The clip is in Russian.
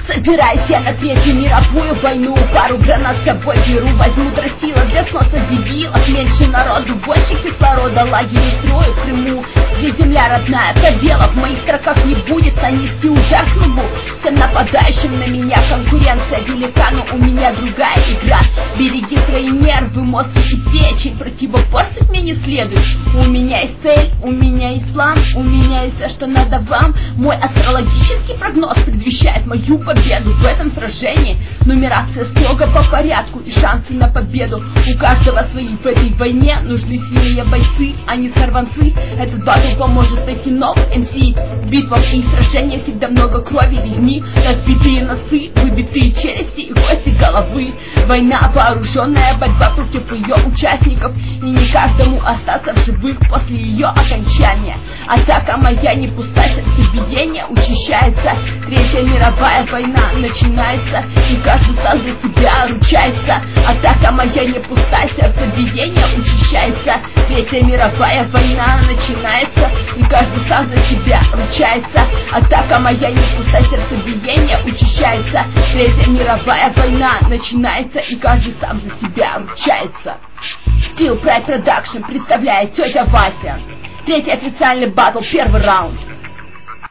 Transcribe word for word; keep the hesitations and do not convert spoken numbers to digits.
Собираюсь я на Третью мировую войну, пару гранат с собой беру, возьму дросила для сноса дебилов. Меньше народу, больше кислорода, лагерь строю в Крыму, где земля родная, пробелов в моих строках не будет, нанести удар к нему всем нападающим на меня. Конкуренция велика, но у меня другая игра. Береги свои нервы, эмоции и печень, противоборствовать мне не следует. У меня есть цель, у меня есть план, у меня есть все, что надо вам. Мой астрологический прогноз предвещает мою победу в этом сражении. Нумерация строго по порядку и шансы на победу у каждого свои в этой войне. Нужны сильные бойцы, а не сорванцы. Этот батл поможет найти новых эм си. В битвах и сражениях всегда много крови, резни, разбитые носы, выбитые челюсти и кости головы. Война, вооруженная борьба против ее участников, и не каждому остаться в живых после ее окончания. Атака моя не пустая, сердцебиение учащается. Третья мировая война начинается, и каждый сам за себя ручается. Атака моя не пустая, сердцебиение учащается. Третья мировая война начинается, и каждый сам за себя ручается. Атака моя не пустая, сердцебиение учащается. Третья мировая война начинается, и каждый сам за себя ручается. Steel Pride Production представляет тетя Вася. Третий официальный батл, первый раунд.